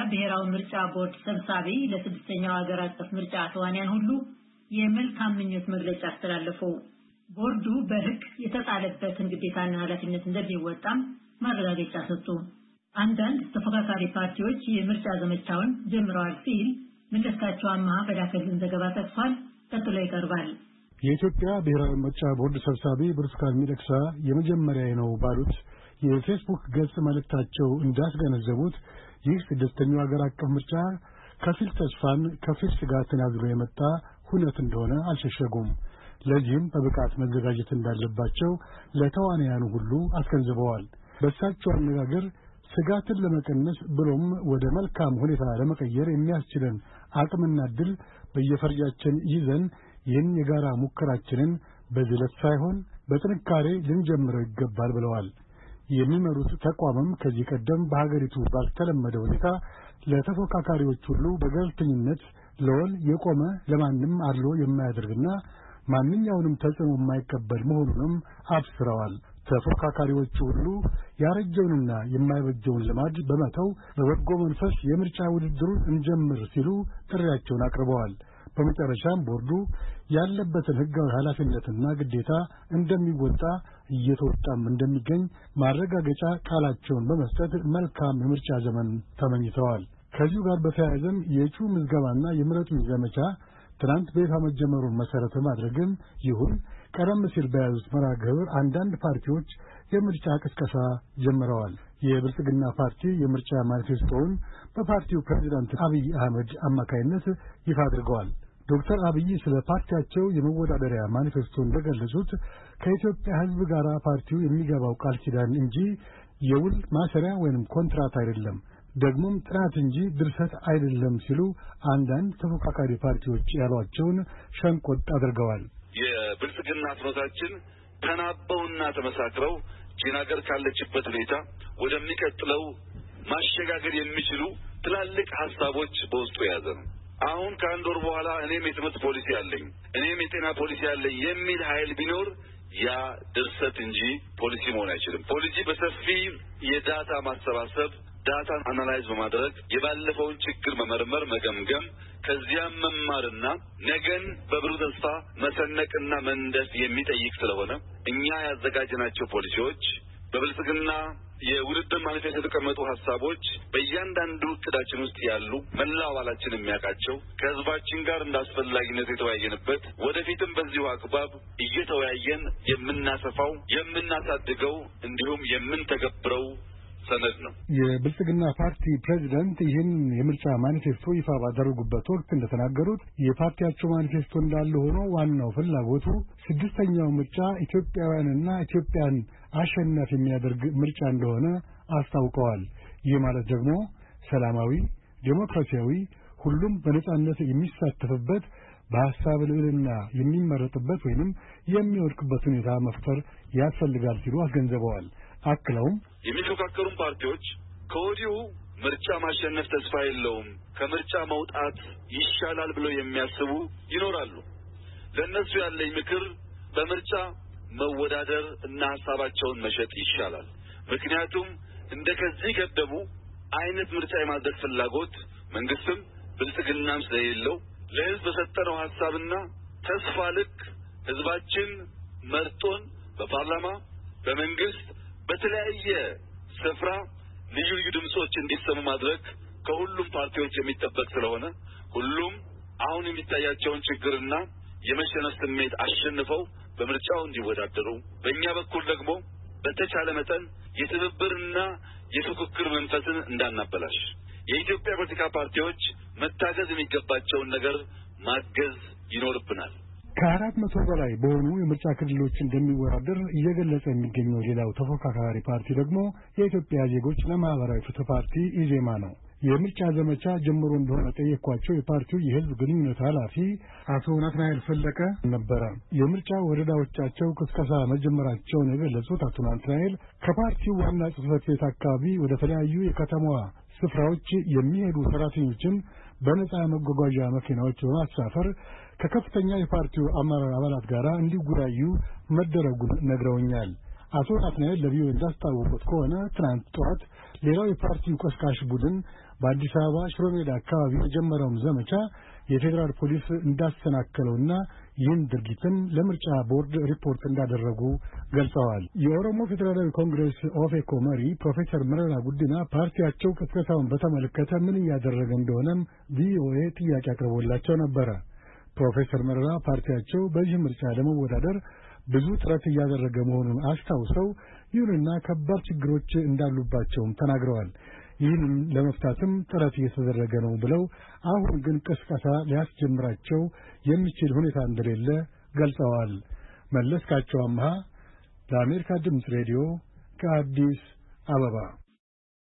ብሔራዊ ምርጫ ቦርድ ሰብሳቢ ለስድስተኛው ሀገር አቀፍ ምርጫ ተዋንያን ሁሉ የመልካም ምኞት መግለጫ አስተላለፉ። ቦርዱ በሕግ የተጣለበትን ግዴታና ኃላፊነት እንደሚወጣም ማረጋገጫ ሰጡ። አንዳንድ ተፎካካሪ ፓርቲዎች የምርጫ ዘመቻውን ጀምረዋል ሲል መለስካቸው አማሃ በላከልን ዘገባ ጠቅሷል። ቀጥሎ ይቀርባል። የኢትዮጵያ ብሔራዊ ምርጫ ቦርድ ሰብሳቢ ብርቱካን ሚደቅሳ የመጀመሪያ ነው ባሉት የፌስቡክ ገጽ መልእክታቸው እንዳስገነዘቡት ይህ ስድስተኛው ሀገር አቀፍ ምርጫ ከፊል ተስፋን ከፊል ስጋትን አዝሎ የመጣ ሁነት እንደሆነ አልሸሸጉም። ለዚህም በብቃት መዘጋጀት እንዳለባቸው ለተዋንያኑ ሁሉ አስገንዝበዋል። በእሳቸው አነጋገር ስጋትን ለመቀነስ ብሎም ወደ መልካም ሁኔታ ለመቀየር የሚያስችለን አቅምና ዕድል በየፈርጃችን ይዘን ይህን የጋራ ሙከራችንን በዝለት ሳይሆን በጥንካሬ ልንጀምረው ይገባል ብለዋል። የሚመሩት ተቋምም ከዚህ ቀደም በሀገሪቱ ባልተለመደ ሁኔታ ለተፎካካሪዎች ሁሉ በገለልተኝነት ለወል የቆመ ለማንም አድሎ የማያደርግና ማንኛውንም ተጽዕኖ የማይቀበል መሆኑንም አብስረዋል። ተፎካካሪዎቹ ሁሉ ያረጀውንና የማይበጀውን ልማድ በመተው በበጎ መንፈስ የምርጫ ውድድሩን እንጀምር ሲሉ ጥሪያቸውን አቅርበዋል። በመጨረሻም ቦርዱ ያለበትን ሕጋዊ ኃላፊነትና ግዴታ እንደሚወጣ እየተወጣም እንደሚገኝ ማረጋገጫ ቃላቸውን በመስጠት መልካም የምርጫ ዘመን ተመኝተዋል። ከዚሁ ጋር በተያያዘም የእጩ ምዝገባና የምረጡኝ ዘመቻ ትናንት በይፋ መጀመሩን መሰረት ማድረግም ይሁን ቀደም ሲል በያዙት መርሃ ግብር አንዳንድ ፓርቲዎች የምርጫ ቅስቀሳ ጀምረዋል። የብልጽግና ፓርቲ የምርጫ ማኒፌስቶውን በፓርቲው ፕሬዝዳንት አብይ አህመድ አማካይነት ይፋ አድርገዋል። ዶክተር አብይ ስለ ፓርቲያቸው የመወዳደሪያ ማኒፌስቶ እንደገለጹት ከኢትዮጵያ ሕዝብ ጋር ፓርቲው የሚገባው ቃል ኪዳን እንጂ የውል ማሰሪያ ወይንም ኮንትራት አይደለም፣ ደግሞም ጥናት እንጂ ድርሰት አይደለም ሲሉ አንዳንድ ተፎካካሪ ፓርቲዎች ያሏቸውን ሸንቆጥ አድርገዋል። የብልጽግና ፍኖታችን ተናበውና ተመሳክረው ቺን ሀገር ካለችበት ሁኔታ ወደሚቀጥለው ማሸጋገር የሚችሉ ትላልቅ ሀሳቦች በውስጡ የያዘ ነው። አሁን ከአንድ ወር በኋላ እኔም የትምህርት ፖሊሲ አለኝ፣ እኔም የጤና ፖሊሲ አለኝ የሚል ኃይል ቢኖር ያ ድርሰት እንጂ ፖሊሲ መሆን አይችልም። ፖሊሲ በሰፊ የዳታ ማሰባሰብ፣ ዳታን አናላይዝ በማድረግ የባለፈውን ችግር መመርመር፣ መገምገም፣ ከዚያም መማርና ነገን በብሩህ ተስፋ መሰነቅና መንደፍ የሚጠይቅ ስለሆነ እኛ ያዘጋጀናቸው ፖሊሲዎች በብልጽግና የውድድር ማኒፌስቶ የተቀመጡ ሀሳቦች በእያንዳንዱ እቅዳችን ውስጥ ያሉ መላው አባላችን የሚያውቃቸው ከህዝባችን ጋር እንዳስፈላጊነት የተወያየንበት ወደፊትም በዚሁ አግባብ እየተወያየን የምናሰፋው የምናሳድገው እንዲሁም የምንተገብረው ሰነድ ነው። የብልጽግና ፓርቲ ፕሬዝዳንት ይህን የምርጫ ማኒፌስቶ ይፋ ባደረጉበት ወቅት እንደተናገሩት የፓርቲያቸው ማኒፌስቶ እንዳለ ሆኖ ዋናው ፍላጎቱ ስድስተኛው ምርጫ ኢትዮጵያውያንና ኢትዮጵያን አሸናፊ የሚያደርግ ምርጫ እንደሆነ አስታውቀዋል። ይህ ማለት ደግሞ ሰላማዊ፣ ዴሞክራሲያዊ፣ ሁሉም በነጻነት የሚሳተፍበት በሐሳብ ልዕልና የሚመረጥበት ወይንም የሚወድቅበት ሁኔታ መፍጠር ያስፈልጋል ሲሉ አስገንዝበዋል። አክለውም የሚፎካከሩን ፓርቲዎች ከወዲሁ ምርጫ ማሸነፍ ተስፋ የለውም፣ ከምርጫ መውጣት ይሻላል ብለው የሚያስቡ ይኖራሉ። ለእነሱ ያለኝ ምክር በምርጫ መወዳደር እና ሀሳባቸውን መሸጥ ይሻላል። ምክንያቱም እንደ ከዚህ ቀደሙ አይነት ምርጫ የማድረግ ፍላጎት መንግስትም ብልጽግናም ስለሌለው ለህዝብ በሰጠነው ሀሳብና ተስፋ ልክ ህዝባችን መርጦን በፓርላማ በመንግስት በተለያየ ስፍራ ልዩ ልዩ ድምጾች እንዲሰሙ ማድረግ ከሁሉም ፓርቲዎች የሚጠበቅ ስለሆነ ሁሉም አሁን የሚታያቸውን ችግርና የመሸነፍ ስሜት አሸንፈው በምርጫው እንዲወዳደሩ፣ በእኛ በኩል ደግሞ በተቻለ መጠን የትብብርና የፉክክር መንፈስን እንዳናበላሽ የኢትዮጵያ ፖለቲካ ፓርቲዎች መታገዝ የሚገባቸውን ነገር ማገዝ ይኖርብናል። ከ400 በላይ በሆኑ የምርጫ ክልሎች እንደሚወዳደር እየገለጸ የሚገኘው ሌላው ተፎካካሪ ፓርቲ ደግሞ የኢትዮጵያ ዜጎች ለማህበራዊ ፍትህ ፓርቲ ኢዜማ ነው። የምርጫ ዘመቻ ጀምሮ እንደሆነ ጠየኳቸው የፓርቲው የህዝብ ግንኙነት ኃላፊ አቶ ናትናኤል ፈለቀ ነበረ። የምርጫ ወረዳዎቻቸው ቅስቀሳ መጀመራቸውን የገለጹት አቶ ናትናኤል ከፓርቲው ዋና ጽሕፈት ቤት አካባቢ ወደ ተለያዩ የከተማዋ ስፍራዎች የሚሄዱ ሰራተኞችን በነጻ መጓጓዣ መኪናዎች በማሳፈር ከከፍተኛ የፓርቲው አመራር አባላት ጋር እንዲወያዩ መደረጉን ነግረውኛል። አቶ ናትናኤል ለቪኦኤ እንዳስታወቁት ከሆነ ትናንት ጠዋት ሌላው የፓርቲው ቀስቃሽ ቡድን በአዲስ አበባ ሽሮ ሜዳ አካባቢ የጀመረውን ዘመቻ የፌዴራል ፖሊስ እንዳሰናከለውና ይህን ድርጊትም ለምርጫ ቦርድ ሪፖርት እንዳደረጉ ገልጸዋል። የኦሮሞ ፌዴራላዊ ኮንግሬስ ኦፌኮ መሪ ፕሮፌሰር መረራ ጉዲና ፓርቲያቸው ቅስቀሳውን በተመለከተ ምን እያደረገ እንደሆነም ቪኦኤ ጥያቄ አቅርቦላቸው ነበረ። ፕሮፌሰር መረራ ፓርቲያቸው በዚህ ምርጫ ለመወዳደር ብዙ ጥረት እያደረገ መሆኑን አስታውሰው ይሁንና ከባድ ችግሮች እንዳሉባቸውም ተናግረዋል። ይህንን ለመፍታትም ጥረት እየተደረገ ነው ብለው አሁን ግን ቅስቀሳ ሊያስጀምራቸው የሚችል ሁኔታ እንደሌለ ገልጸዋል። መለስካቸው አምሃ ለአሜሪካ ድምፅ ሬዲዮ ከአዲስ አበባ